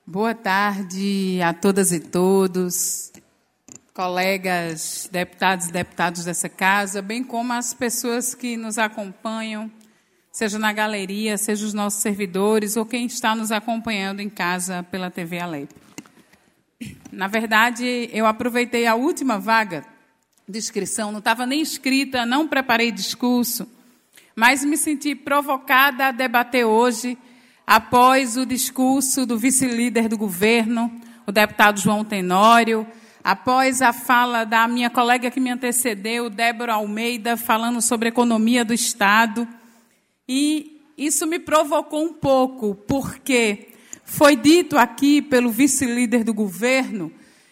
Boa tarde a todas e todos, colegas, deputados e deputadas dessa casa, bem como as pessoas que nos acompanham, seja na galeria, seja os nossos servidores ou quem está nos acompanhando em casa pela TV Alep. Na verdade, eu aproveitei a última vaga de inscrição, não estava nem inscrita, não preparei discurso, mas me senti provocada a debater hoje após o discurso do vice-líder do governo, o deputado João Tenório, após a fala da minha colega que me antecedeu, Débora Almeida, falando sobre a economia do Estado. E isso me provocou um pouco, porque foi dito aqui pelo vice-líder do governo,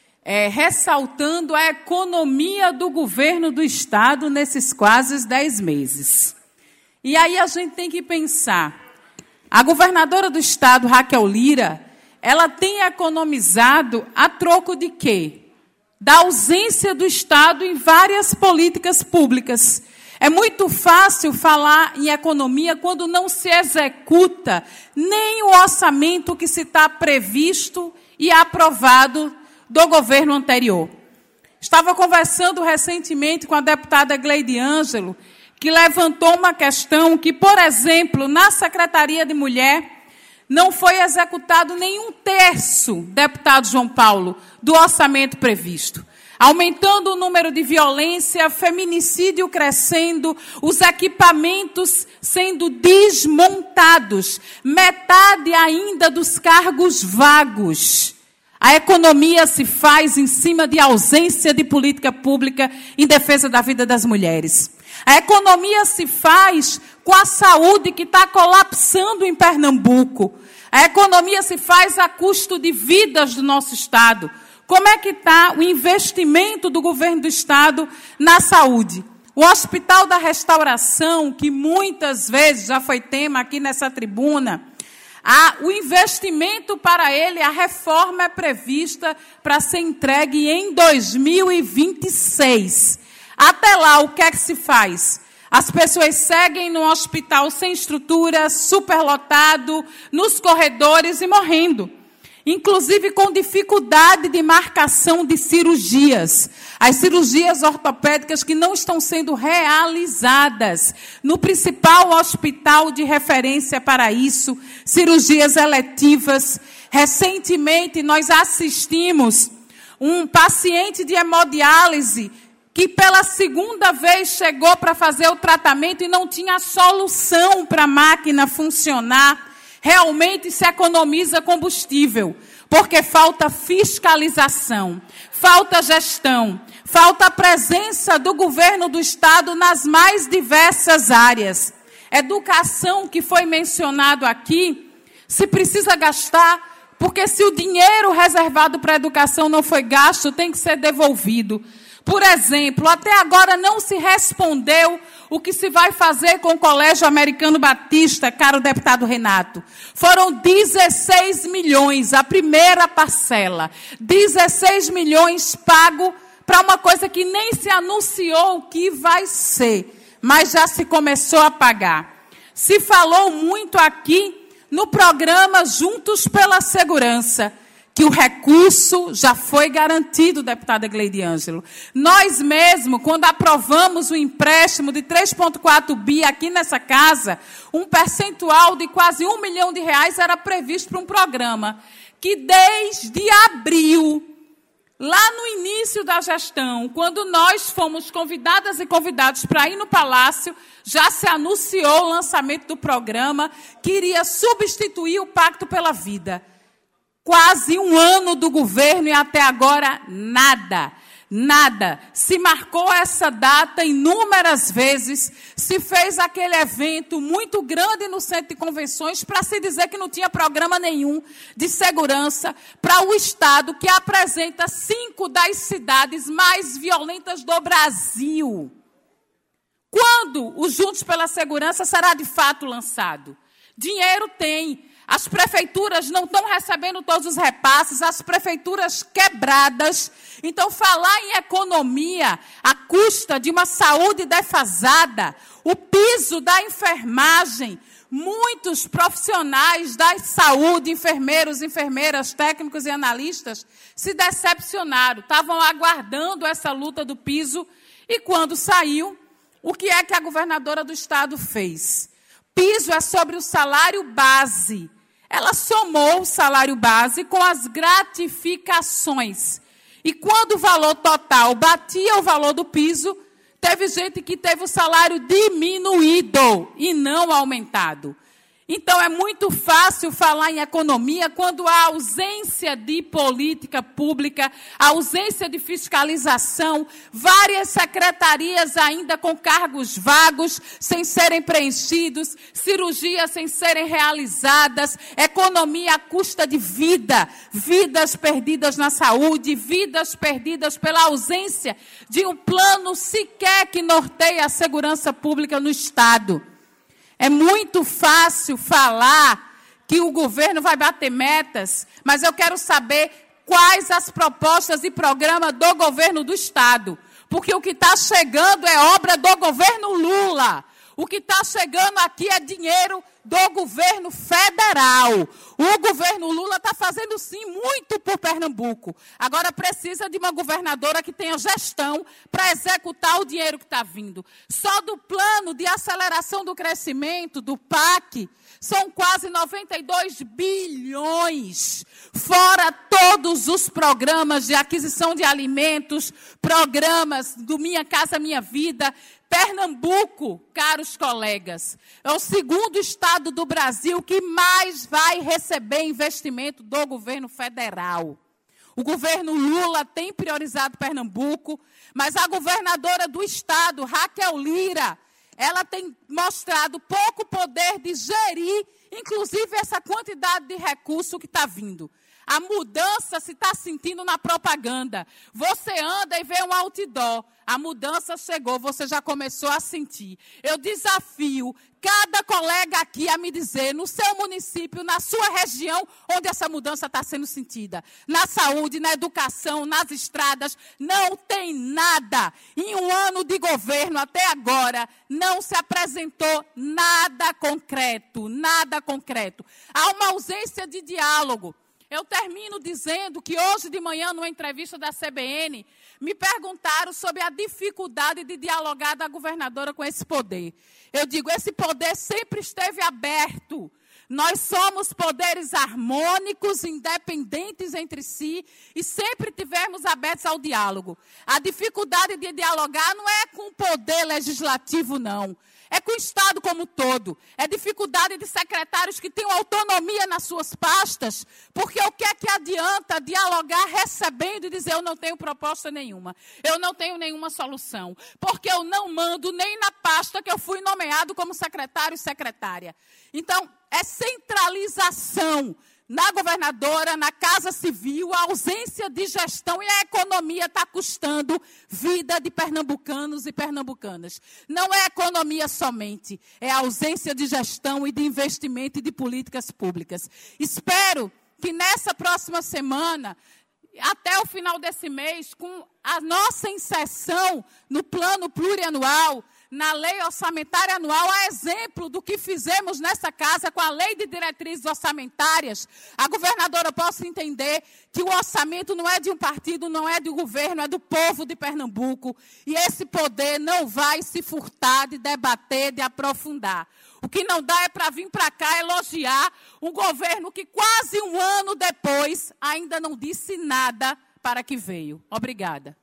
ressaltando a economia do governo do Estado nesses quase 10 meses. E aí a gente tem que pensar, a governadora do Estado, Raquel Lira, ela tem economizado a troco de quê? Da ausência do Estado em várias políticas públicas. É muito fácil falar em economia quando não se executa nem o orçamento que se está previsto e aprovado do governo anterior. Estava conversando recentemente com a deputada Gleide Ângelo, que levantou uma questão que, por exemplo, na Secretaria de Mulher, não foi executado nenhum terço, deputado João Paulo, do orçamento previsto. Aumentando o número de violência, feminicídio crescendo, os equipamentos sendo desmontados, metade ainda dos cargos vagos. A economia se faz em cima de ausência de política pública em defesa da vida das mulheres. A economia se faz com a saúde que está colapsando em Pernambuco. A economia se faz a custo de vidas do nosso Estado. Como é que está o investimento do governo do Estado na saúde? O Hospital da Restauração, que muitas vezes já foi tema aqui nessa tribuna, o investimento para ele, a reforma é prevista para ser entregue em 2026. Até lá, o que é que se faz? As pessoas seguem no hospital sem estrutura, superlotado, nos corredores e morrendo. Inclusive com dificuldade de marcação de cirurgias. As cirurgias ortopédicas que não estão sendo realizadas no principal hospital de referência para isso, cirurgias eletivas. Recentemente, nós assistimos um paciente de hemodiálise que pela segunda vez chegou para fazer o tratamento e não tinha solução para a máquina funcionar. Realmente se economiza combustível, porque falta fiscalização, falta gestão, falta a presença do governo do Estado nas mais diversas áreas. Educação, que foi mencionado aqui, se precisa gastar, porque se o dinheiro reservado para a educação não foi gasto, tem que ser devolvido. Por exemplo, até agora não se respondeu o que se vai fazer com o Colégio Americano Batista, caro deputado Renato. Foram 16 milhões, a primeira parcela. 16 milhões pago para uma coisa que nem se anunciou o que vai ser, mas já se começou a pagar. Se falou muito aqui no programa Juntos pela Segurança, que o recurso já foi garantido, deputada Gleide Ângelo. Nós mesmo, quando aprovamos o empréstimo de 3,4 bi aqui nessa casa, um percentual de quase R$1 milhão era previsto para um programa que desde abril, lá no início da gestão, quando nós fomos convidadas e convidados para ir no Palácio, já se anunciou o lançamento do programa que iria substituir o Pacto pela Vida. Quase um ano do governo e até agora nada. Nada. Se marcou essa data inúmeras vezes, se fez aquele evento muito grande no centro de convenções para se dizer que não tinha programa nenhum de segurança para o Estado que apresenta 5 das cidades mais violentas do Brasil. Quando o Juntos pela Segurança será de fato lançado? Dinheiro tem. As prefeituras não estão recebendo todos os repasses, as prefeituras quebradas. Então, falar em economia à custa de uma saúde defasada, o piso da enfermagem muitos profissionais da saúde, enfermeiros, enfermeiras, técnicos e analistas, se decepcionaram, estavam aguardando essa luta do piso, e quando saiu, o que é que a governadora do estado fez? Piso é sobre o salário base. Ela somou o salário base com as gratificações. E quando o valor total batia o valor do piso, teve gente que teve o salário diminuído e não aumentado. Então, é muito fácil falar em economia quando há ausência de política pública, ausência de fiscalização, várias secretarias ainda com cargos vagos, sem serem preenchidos, cirurgias sem serem realizadas, economia à custa de vida, vidas perdidas na saúde, vidas perdidas pela ausência de um plano sequer que norteie a segurança pública no Estado. É muito fácil falar que o governo vai bater metas, mas eu quero saber quais as propostas e programas do governo do Estado. Porque o que está chegando é obra do governo Lula. O que está chegando aqui é dinheiro do governo federal. O governo Lula está fazendo, sim, muito por Pernambuco. Agora precisa de uma governadora que tenha gestão para executar o dinheiro que está vindo. Só do plano de aceleração do crescimento, do PAC, são quase 92 bilhões. Fora todos os programas de aquisição de alimentos, programas do Minha Casa Minha Vida. Pernambuco, caros colegas, é o segundo estado do Brasil que mais vai receber investimento do governo federal. O governo Lula tem priorizado Pernambuco, mas a governadora do estado, Raquel Lira, ela tem mostrado pouco poder de gerir, inclusive, essa quantidade de recurso que está vindo. A mudança se está sentindo na propaganda. Você anda e vê um outdoor. A mudança chegou, você já começou a sentir. Eu desafio cada colega aqui a me dizer, no seu município, na sua região, onde essa mudança está sendo sentida. Na saúde, na educação, nas estradas, não tem nada. Em um ano de governo, até agora, não se apresentou nada concreto, nada concreto. Há uma ausência de diálogo. Eu termino dizendo que hoje de manhã, numa entrevista da CBN, me perguntaram sobre a dificuldade de dialogar da governadora com esse poder. Eu digo, esse poder sempre esteve aberto. Nós somos poderes harmônicos, independentes entre si, e sempre tivemos abertos ao diálogo. A dificuldade de dialogar não é com o poder legislativo, não. É com o Estado como um todo. É dificuldade de secretários que tenham autonomia nas suas pastas, porque o que é que adianta dialogar recebendo e dizer eu não tenho proposta nenhuma, eu não tenho nenhuma solução, porque eu não mando nem na pasta que eu fui nomeado como secretário e secretária. Então, é centralização na governadora, na Casa Civil, a ausência de gestão e a economia está custando vida de pernambucanos e pernambucanas. Não é economia somente, é a ausência de gestão e de investimento e de políticas públicas. Espero que nessa próxima semana, até o final desse mês, com a nossa inserção no plano plurianual, na lei orçamentária anual, a exemplo do que fizemos nessa casa com a lei de diretrizes orçamentárias, a governadora possa entender que o orçamento não é de um partido, não é do governo, é do povo de Pernambuco. E esse poder não vai se furtar de debater, de aprofundar. O que não dá é para vir para cá elogiar um governo que quase um ano depois ainda não disse nada para que veio. Obrigada.